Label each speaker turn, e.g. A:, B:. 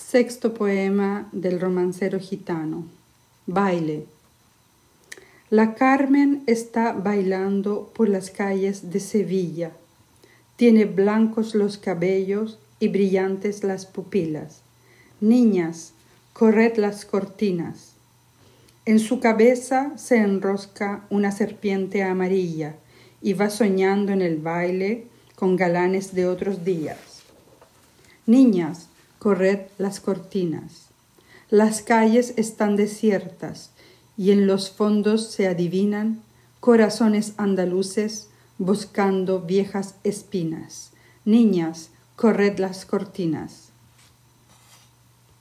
A: Sexto poema del romancero gitano. Baile. La Carmen está bailando por las calles de Sevilla. Tiene blancos los cabellos y brillantes las pupilas. Niñas, corred las cortinas. En su cabeza se enrosca una serpiente amarilla y va soñando en el baile con galanes de otros días. Niñas, corred las cortinas. Las calles están desiertas y en los fondos se adivinan corazones andaluces buscando viejas espinas. Niñas, corred las cortinas.